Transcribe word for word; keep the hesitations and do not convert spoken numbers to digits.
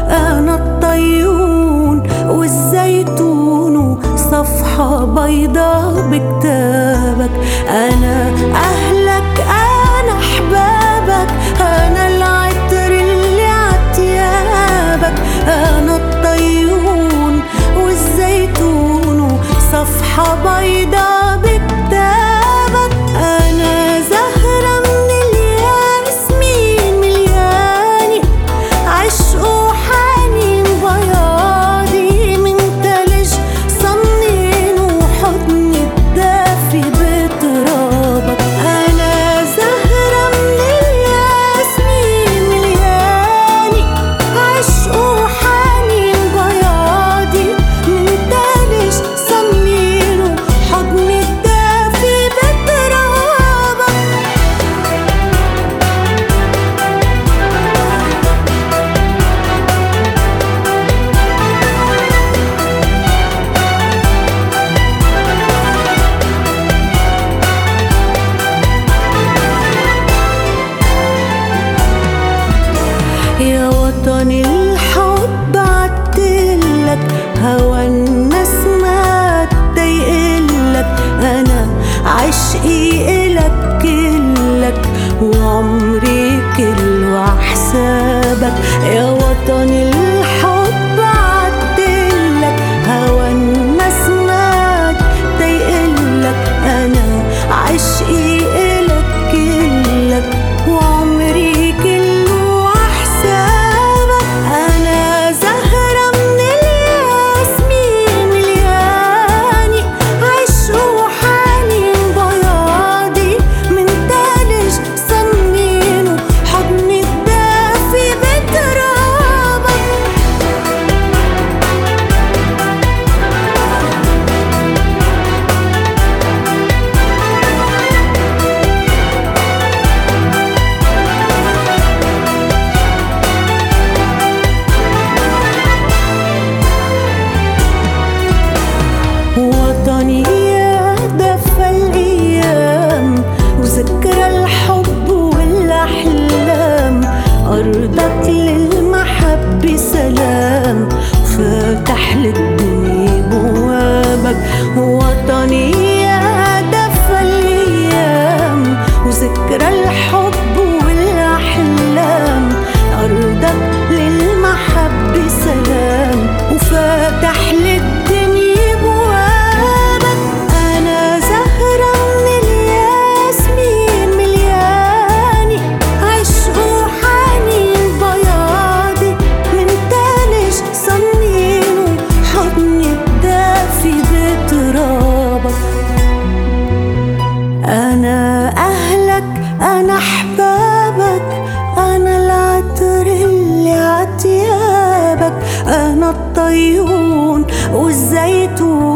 أنا الطيون والزيتون صفحة بيضاء بكتابك. أنا أهلك أنا أحبابك، أنا العطر اللي عتيابك. أنا الطيون والزيتون صفحة بيضاء بكتابك. أنا زهرة من الياسمين ملياني عشق وحنين بياضي من تلج صنين وحضن الدافي بترابك. أنا زهرة من الياسمين ملياني عشق وحنين بياضي من تلج صنين وحضن الدافي بترابك. يا وطني الحب عدتلك، هوى النسمة تضايقلك. أنا عشقي إلك كلك وعمري كله عحسابك. يا وطني الحب عدتلك، هوى النسمة تضايقلك. أنا عشقي إلك كلك وعمري كله عحسابك. أنا زهرة من الياسمين ملياني عشق وحنين بياضي من تلج صنين وحضن الدافي بترابك. وطني يا دفى الأيام وذكرى الحب والأحلام، أرضك للمحبة سلام فاتح للدنيا بوابك. وطني يا دفى الأيام وذكرى الحب والأحلام، أرضك للمحبة سلام وفاتح للدنيا بوابك. أنا زهرة من الياسمين ملياني عشق وحنين بياضي من تلج صنين وحضن الدافي بترابك. أنا أهلك أنا أحبابك، أنا العطر اللي عتيابك. أنا الطيون والزيتون